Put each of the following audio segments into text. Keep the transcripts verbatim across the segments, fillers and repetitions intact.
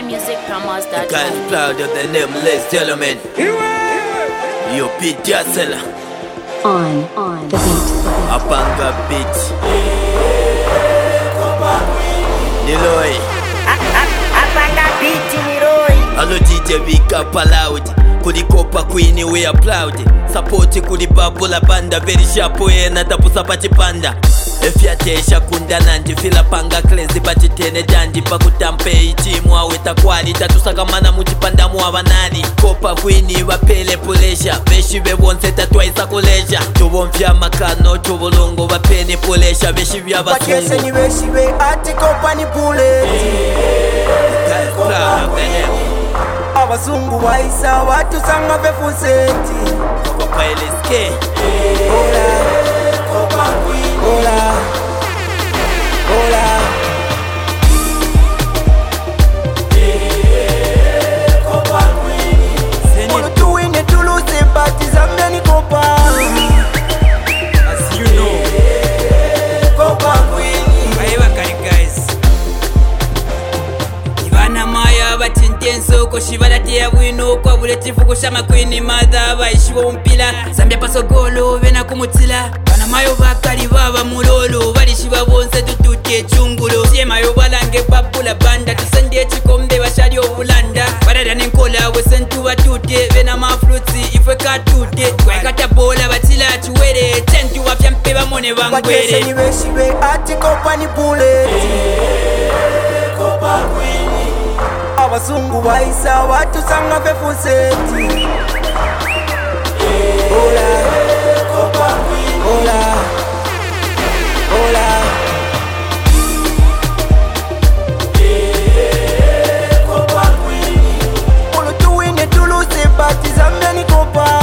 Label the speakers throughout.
Speaker 1: music promos dot com.
Speaker 2: Guys proud of the name, ladies and gentlemen. Yo, Pete Yasela.
Speaker 3: On, on the beat.
Speaker 2: Apanga beat. Niloi.
Speaker 4: Apanga beat Niloi.
Speaker 2: Hello D J Vika Paloud. Kuli Kopa Queen we applaud. Support kuli Babula Banda. Very sharp way na tapusa pati panda. Efyatesha kunda nandi fila panga crazy bati tene dandi pakutampe itimu aweta kwali tatusakamana mutipanda muavanali Kopa Queen vapele pulesha veshi vevonse tatwaisa kulesha tuvomfya makano tuvulungu vapeni pulesha veshi vya vasungu
Speaker 4: Bakese ni veshi ve ati Kopa ni puleti Abazungu waisa watu sanga vefuseti
Speaker 2: Kopa L S K
Speaker 4: Hola Kopa Queen Hola Hola Kopa Queen Olo tuwine tuluse bati Zambia ni Kopa
Speaker 5: As you know
Speaker 4: Kopa Queen
Speaker 5: Baiwa kari guys Ivana maya batintenso Koshibala tia wino Kwa buletifu kushama Queen Mother Baishiwa umpila Zambia pasogolo Vena kumutila Bana mayo bakali baba mulolo Balishiba bonse tutuke chungulo Siye mayo balange babula banda Tusende chikombe bashali obulanda Barada nenkola wesentu batute Vena mafruti ifwe katute Kwa kata bola batila chuwere Tentu wafya mpeba mone
Speaker 4: Bakese
Speaker 5: bangwere
Speaker 4: ni veshi ve ati Kopa ni puleti Kopa Queen Abazungu waisa watu sanga vefuseti Hola Kopa Queen Hola Hola Kopa Queen Olo tuwine tuluse bati Zambia ni Kopa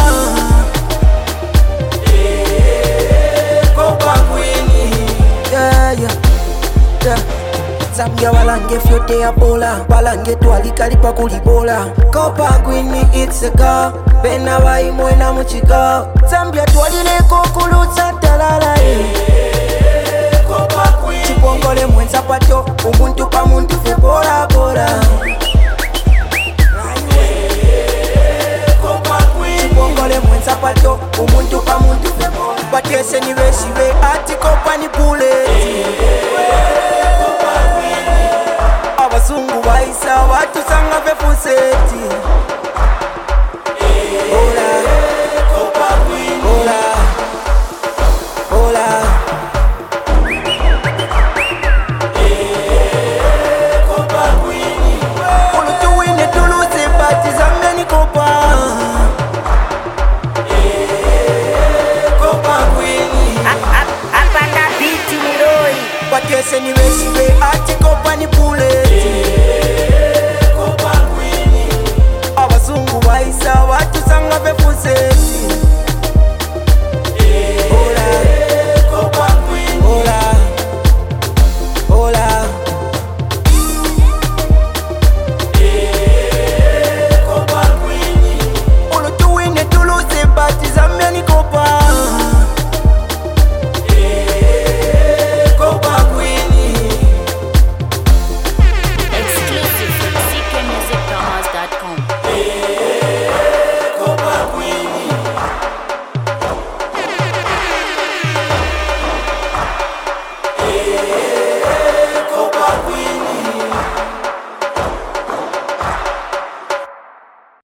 Speaker 4: Kopa Queen Yeah yeah Yeah Zambia walange fyote ya bola Walange twalikalipa kulibola Kopa Queen it's a go Bena waimwe na muchigo Zambia twalileko kulutsa talala Kopa Queen Chipongole mwenza pato Umuntu pa muntu fe bora bora Kopa Queen Chipongole mwenza pato Umuntu pa muntu fe bora Bakese ni veshi ve ati Kopa ni buleti Abazungu waisa watu